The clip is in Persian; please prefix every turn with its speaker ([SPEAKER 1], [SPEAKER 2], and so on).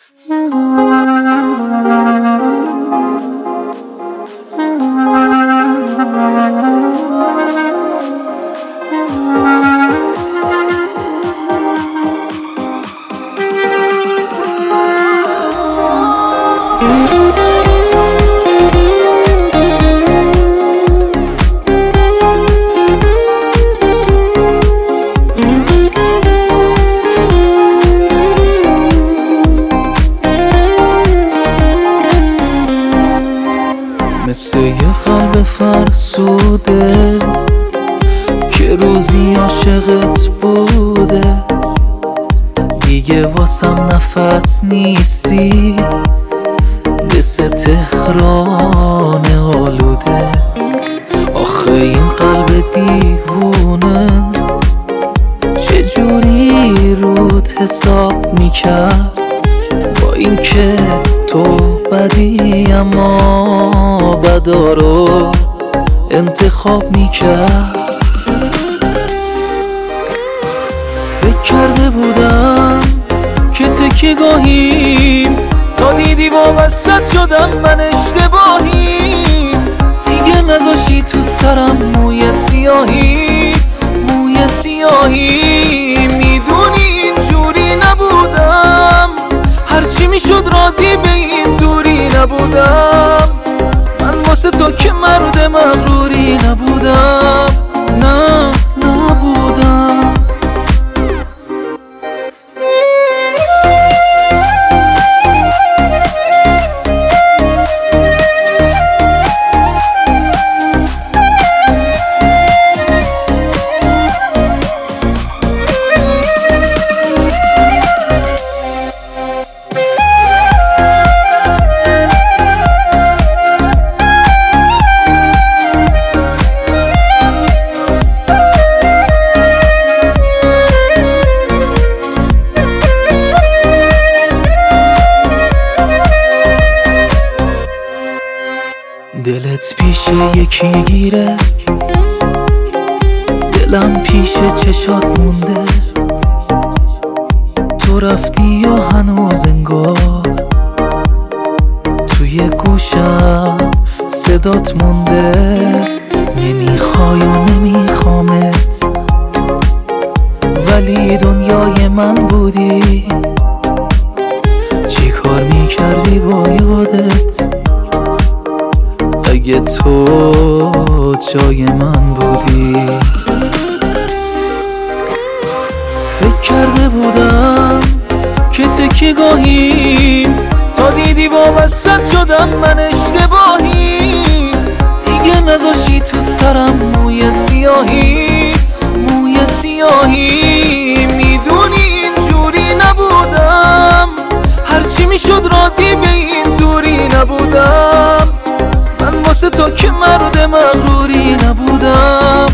[SPEAKER 1] مثل یه قلب فرسوده که روزی عاشقت بوده، دیگه واسم نفس نیستی، مثل تهران آلوده. آخه این قلب دیوونه چجوری روت حساب میکرد، با این که تو بدی اما بدا رو انتخاب میکرد. فکر کرده بودم که تکیه‌گاهیم، تا دیدی وابستت شدم من اشتباهیم. دیگه نذاشی تو سرم موی سیاهی، موی سیاهی. میدونی اینجوری نبودم، هرچی میشد راضی به این دوری نبودم. من واسه تو که مرد مغروری نبودم، نه نبودم. دلت پیش یکی گیره، دلم پیش چشات مونده. تو رفتی و هنوز انگار توی گوشم صدات مونده. نمیخوای و نمیخوامت، ولی دنیای من بودی. چی کار میکردی با یادت اگه تو جای من بودی؟ فکر کرده بودم که تکیه‌گاهیم، تا دیدی وابستت شدم من اشتباهیم. دیگه نذاشی تو سرم موی سیاهی، موی سیاهی. میدونی اینجوری نبودم، هرچی میشد راضی به این دوری نبودم. من واسه تو که مرد مغروری نبودم،